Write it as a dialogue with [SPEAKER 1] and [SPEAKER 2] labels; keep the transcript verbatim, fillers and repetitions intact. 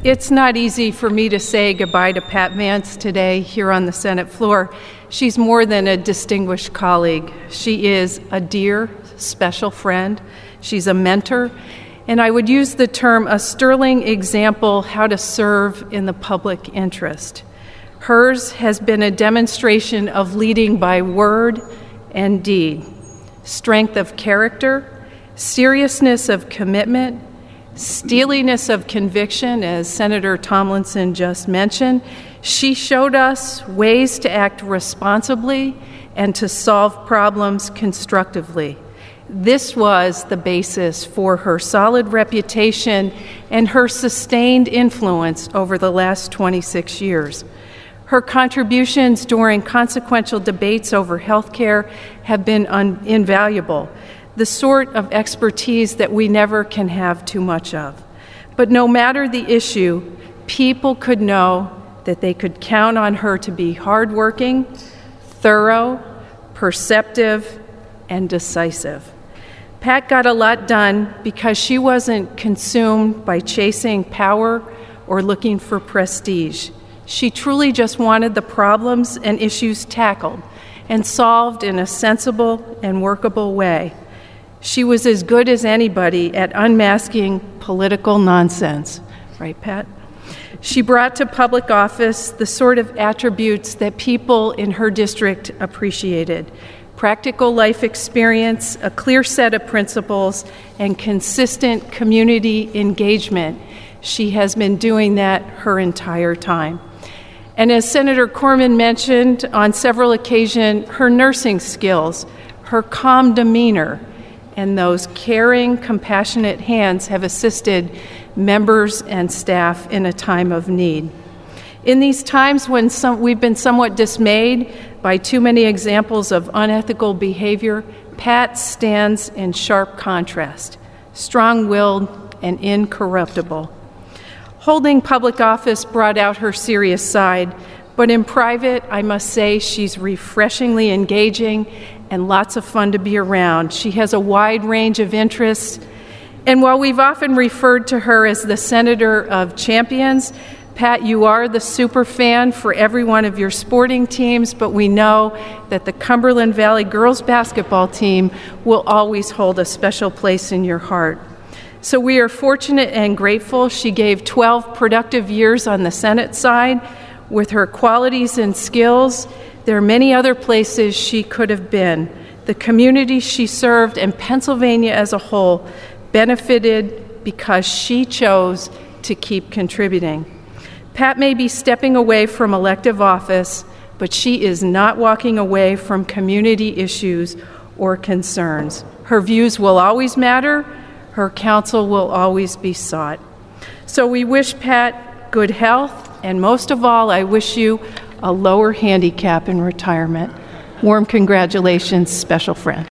[SPEAKER 1] It's not easy for me to say goodbye to Pat Vance today here on the Senate floor. She's more than a distinguished colleague. She is a dear, special friend. She's a mentor. And I would use the term a sterling example how to serve in the public interest. Hers has been a demonstration of leading by word and deed, strength of character, seriousness of commitment, steeliness of conviction, as Senator Tomlinson just mentioned. She showed us ways to act responsibly and to solve problems constructively. This was the basis for her solid reputation and her sustained influence over the last twenty-six years. Her contributions during consequential debates over health care have been un- invaluable, the sort of expertise that we never can have too much of. But no matter the issue, people could know that they could count on her to be hardworking, thorough, perceptive, and decisive. Pat got a lot done because she wasn't consumed by chasing power or looking for prestige. She truly just wanted the problems and issues tackled and solved in a sensible and workable way. She was as good as anybody at unmasking political nonsense. Right, Pat? She brought to public office the sort of attributes that people in her district appreciated: practical life experience, a clear set of principles, and consistent community engagement. She has been doing that her entire time. And as Senator Corman mentioned on several occasions, her nursing skills, her calm demeanor, and those caring, compassionate hands have assisted members and staff in a time of need. In these times when some, we've been somewhat dismayed by too many examples of unethical behavior, Pat stands in sharp contrast, strong-willed and incorruptible. Holding public office brought out her serious side, but in private, I must say she's refreshingly engaging and lots of fun to be around. She has a wide range of interests, and while we've often referred to her as the Senator of Champions, Pat, you are the super fan for every one of your sporting teams, but we know that the Cumberland Valley girls basketball team will always hold a special place in your heart. So we are fortunate and grateful. She gave twelve productive years on the Senate side. With her qualities and skills, there are many other places she could have been. The community she served and Pennsylvania as a whole benefited because she chose to keep contributing. Pat may be stepping away from elective office, but she is not walking away from community issues or concerns. Her views will always matter. Her counsel will always be sought. So we wish Pat good health, and most of all, I wish you a lower handicap in retirement. Warm congratulations, special friend.